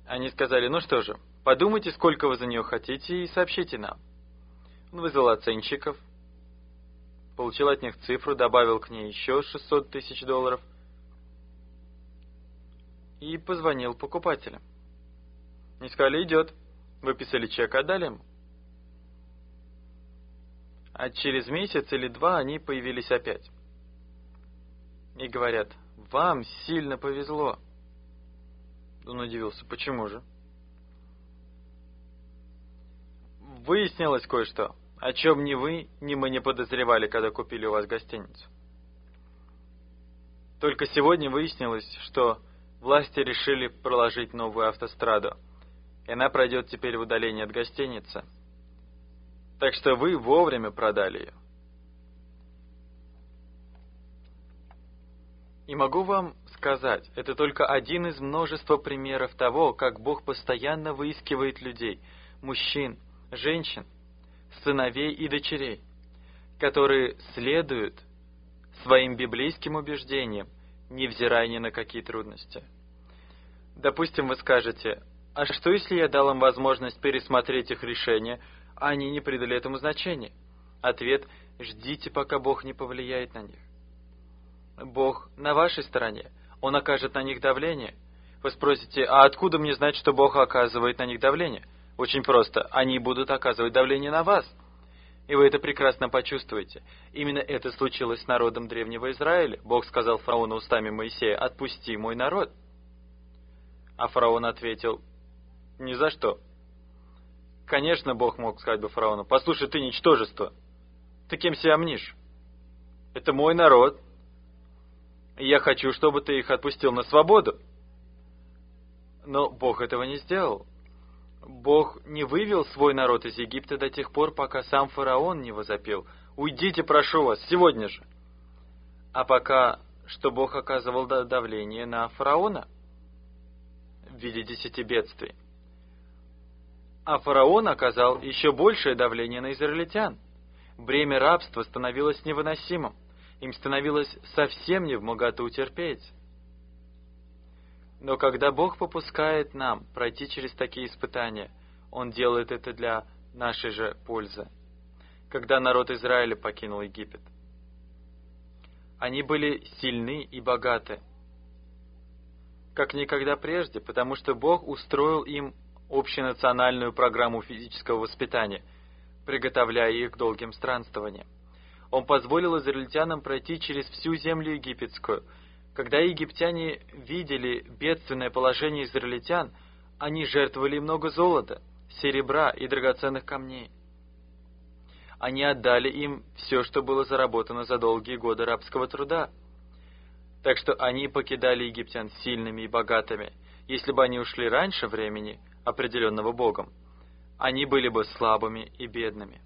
Они сказали: ну что же, подумайте, сколько вы за нее хотите, и сообщите нам. Он вызвал оценщиков, получил от них цифру, добавил к ней еще $600 тысяч и позвонил покупателям. Они сказали: идет. Выписали чек, отдали ему. А через месяц или два они появились опять. И говорят: вам сильно повезло. Он удивился: почему же? Выяснилось кое-что, о чем ни вы, ни мы не подозревали, когда купили у вас гостиницу. Только сегодня выяснилось, что власти решили проложить новую автостраду, и она пройдет теперь в удалении от гостиницы. Так что вы вовремя продали ее. И могу вам сказать, это только один из множества примеров того, как Бог постоянно выискивает людей, мужчин, женщин, сыновей и дочерей, которые следуют своим библейским убеждениям, невзирая ни на какие трудности. Допустим, вы скажете: а что, если я дал им возможность пересмотреть их решение, а они не придали этому значения? Ответ: ждите, пока Бог не повлияет на них. Бог на вашей стороне, Он окажет на них давление. Вы спросите: а откуда мне знать, что Бог оказывает на них давление? Очень просто: они будут оказывать давление на вас. И вы это прекрасно почувствуете. Именно это случилось с народом древнего Израиля. Бог сказал фараону устами Моисея: отпусти мой народ. А фараон ответил: ни за что. Конечно, Бог мог сказать бы фараону: послушай, ты ничтожество. Ты кем себя мнишь? Это мой народ. И я хочу, чтобы ты их отпустил на свободу. Но Бог этого не сделал. Бог не вывел свой народ из Египта до тех пор, пока сам фараон не возопил: уйдите, прошу вас, сегодня же. А пока что Бог оказывал давление на фараона в виде 10 бедствий. А фараон оказал еще большее давление на израильтян. Бремя рабства становилось невыносимым. Им становилось совсем невмоготу утерпеть. Но когда Бог попускает нам пройти через такие испытания, Он делает это для нашей же пользы. Когда народ Израиля покинул Египет, они были сильны и богаты, как никогда прежде, потому что Бог устроил им общенациональную программу физического воспитания, приготовляя их к долгим странствованиям. Он позволил израильтянам пройти через всю землю египетскую. Когда египтяне видели бедственное положение израильтян, они жертвовали много золота, серебра и драгоценных камней. Они отдали им все, что было заработано за долгие годы рабского труда. Так что они покидали египтян сильными и богатыми. Если бы они ушли раньше времени, определенного Богом, они были бы слабыми и бедными.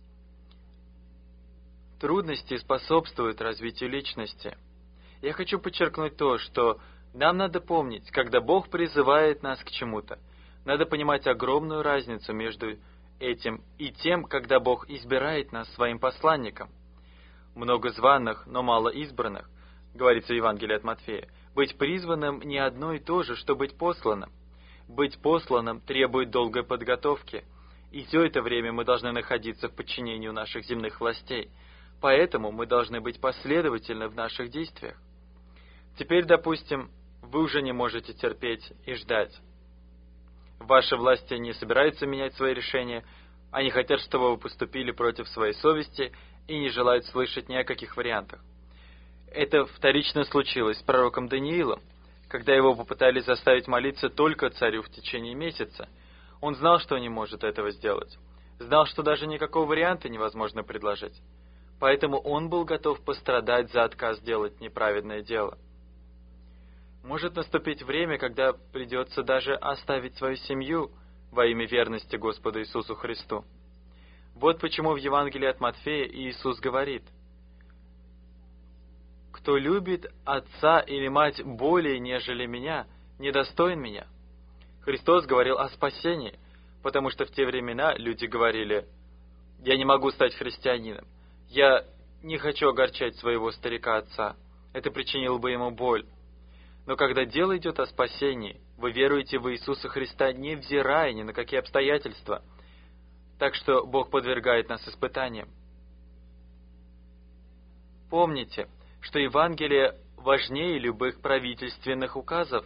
Трудности способствуют развитию личности. Я хочу подчеркнуть то, что нам надо помнить, когда Бог призывает нас к чему-то. Надо понимать огромную разницу между этим и тем, когда Бог избирает нас своим посланником. Много званых, но мало избранных, говорится в Евангелии от Матфея. Быть призванным не одно и то же, что быть посланным. Быть посланным требует долгой подготовки, и все это время мы должны находиться в подчинении у наших земных властей. Поэтому мы должны быть последовательны в наших действиях. Теперь, допустим, вы уже не можете терпеть и ждать. Ваши власти не собираются менять свои решения, они хотят, чтобы вы поступили против своей совести и не желают слышать ни о каких вариантах. Это вторично случилось с пророком Даниилом, когда его попытались заставить молиться только царю в течение месяца. Он знал, что не может этого сделать. Знал, что даже никакого варианта невозможно предложить. Поэтому он был готов пострадать за отказ делать неправедное дело. Может наступить время, когда придется даже оставить свою семью во имя верности Господу Иисусу Христу. Вот почему в Евангелии от Матфея Иисус говорит: «Кто любит отца или мать более, нежели меня, недостоин меня». Христос говорил о спасении, потому что в те времена люди говорили: «Я не могу стать христианином, я не хочу огорчать своего старика-отца, это причинило бы ему боль». Но когда дело идет о спасении, вы веруете в Иисуса Христа, невзирая ни на какие обстоятельства. Так что Бог подвергает нас испытаниям. Помните, что Евангелие важнее любых правительственных указов.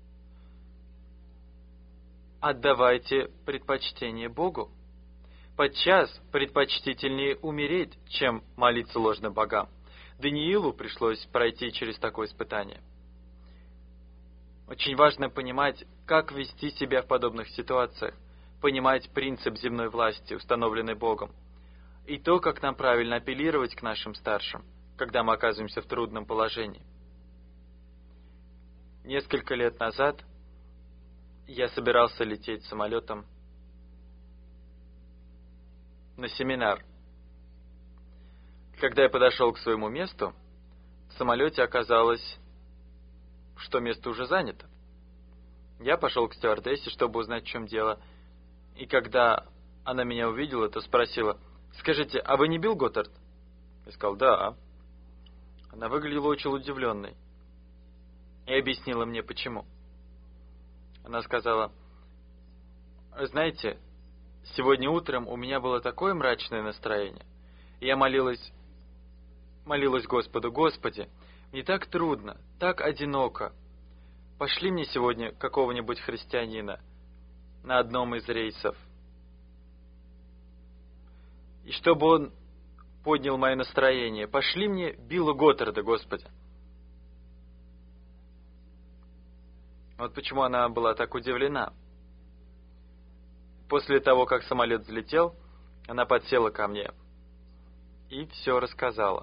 Отдавайте предпочтение Богу. Подчас предпочтительнее умереть, чем молиться ложным богам. Даниилу пришлось пройти через такое испытание. Очень важно понимать, как вести себя в подобных ситуациях, понимать принцип земной власти, установленный Богом, и то, как нам правильно апеллировать к нашим старшим, когда мы оказываемся в трудном положении. Несколько лет назад я собирался лететь самолетом на семинар. Когда я подошел к своему месту, в самолете оказалось, что место уже занято. Я пошел к стюардессе, чтобы узнать, в чем дело. И когда она меня увидела, то спросила: «Скажите, а вы не Билл Готтард?» Я сказал: «Да». Она выглядела очень удивленной и объяснила мне, почему. Она сказала: «Знаете, сегодня утром у меня было такое мрачное настроение. Я молилась Господу: Господи, мне так трудно, так одиноко. Пошли мне сегодня какого-нибудь христианина на одном из рейсов, и чтобы он поднял мое настроение. Пошли мне Билла Готтарда, Господи». Вот почему она была так удивлена. После того, как самолет взлетел, она подсела ко мне и все рассказала.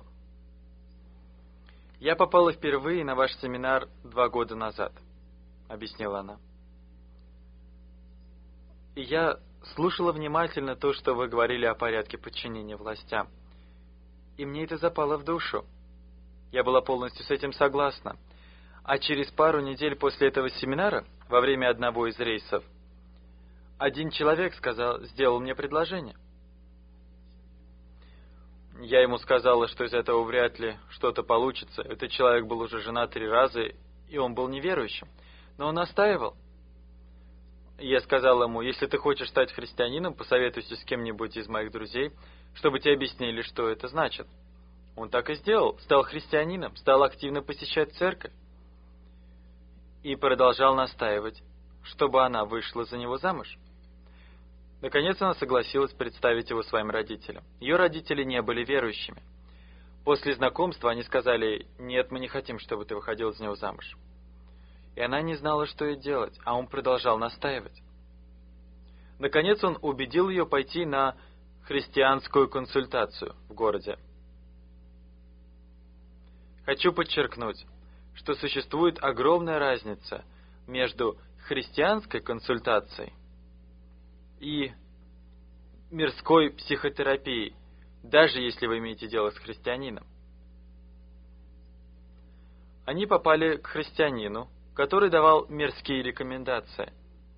«Я попала впервые на ваш семинар 2 года назад», — объяснила она. «И я слушала внимательно то, что вы говорили о порядке подчинения властям. И мне это запало в душу. Я была полностью с этим согласна. А через пару недель после этого семинара, во время одного из рейсов, один человек сделал мне предложение. Я ему сказала, что из этого вряд ли что-то получится. Этот человек был уже женат 3 раза, и он был неверующим. Но он настаивал. Я сказала ему: если ты хочешь стать христианином, посоветуйся с кем-нибудь из моих друзей, чтобы тебе объяснили, что это значит. Он так и сделал, стал христианином, стал активно посещать церковь. И продолжал настаивать, чтобы она вышла за него замуж. Наконец она согласилась представить его своим родителям. Ее родители не были верующими. После знакомства они сказали: «Нет, мы не хотим, чтобы ты выходил за него замуж». И она не знала, что ей делать, а он продолжал настаивать. Наконец он убедил ее пойти на христианскую консультацию в городе. Хочу подчеркнуть, что существует огромная разница между христианской консультацией и мирской психотерапией, даже если вы имеете дело с христианином. Они попали к христианину, который давал мирские рекомендации.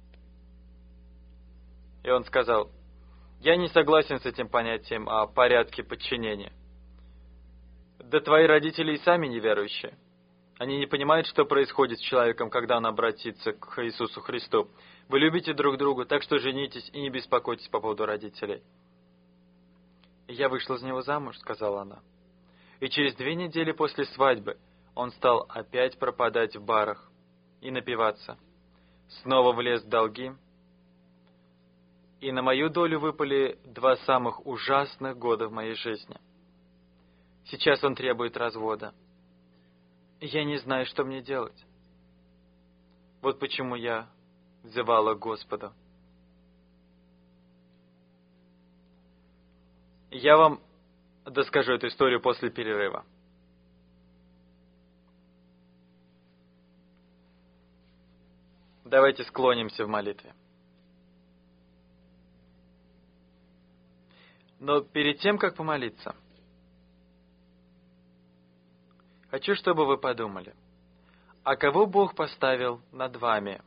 И он сказал: «Я не согласен с этим понятием о порядке подчинения. Да твои родители и сами неверующие. Они не понимают, что происходит с человеком, когда он обратится к Иисусу Христу. Вы любите друг друга, так что женитесь и не беспокойтесь по поводу родителей». «И я вышла за него замуж», — сказала она. И через 2 недели после свадьбы он стал опять пропадать в барах и напиваться. Снова влез в долги. И на мою долю выпали 2 самых ужасных года в моей жизни. Сейчас он требует развода. Я не знаю, что мне делать. Вот почему я взывала к Господу. Я вам доскажу эту историю после перерыва. Давайте склонимся в молитве. Но перед тем, как помолиться, хочу, чтобы вы подумали, а кого Бог поставил над вами?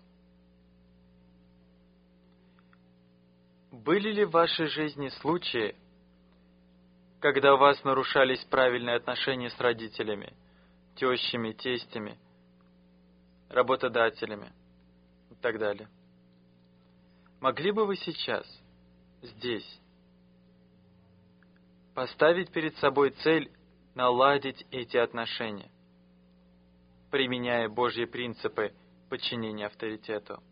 Были ли в вашей жизни случаи, когда у вас нарушались правильные отношения с родителями, тещами, тестями, работодателями и так далее. Могли бы вы сейчас, здесь, поставить перед собой цель наладить эти отношения, применяя Божьи принципы подчинения авторитету?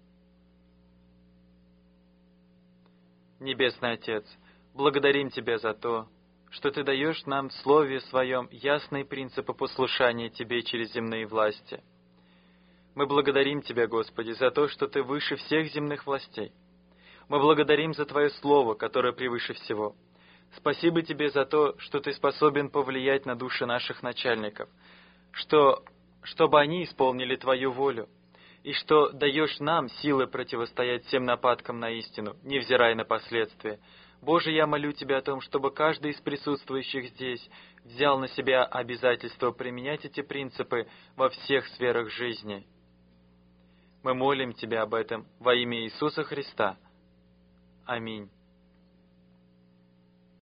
Небесный Отец, благодарим Тебя за то, что Ты даешь нам в Слове Своем ясные принципы послушания Тебе через земные власти. Мы благодарим Тебя, Господи, за то, что Ты выше всех земных властей. Мы благодарим за Твое Слово, которое превыше всего. Спасибо Тебе за то, что Ты способен повлиять на души наших начальников, чтобы они исполнили Твою волю, и что даешь нам силы противостоять всем нападкам на истину, невзирая на последствия. Боже, я молю Тебя о том, чтобы каждый из присутствующих здесь взял на себя обязательство применять эти принципы во всех сферах жизни. Мы молим Тебя об этом во имя Иисуса Христа. Аминь.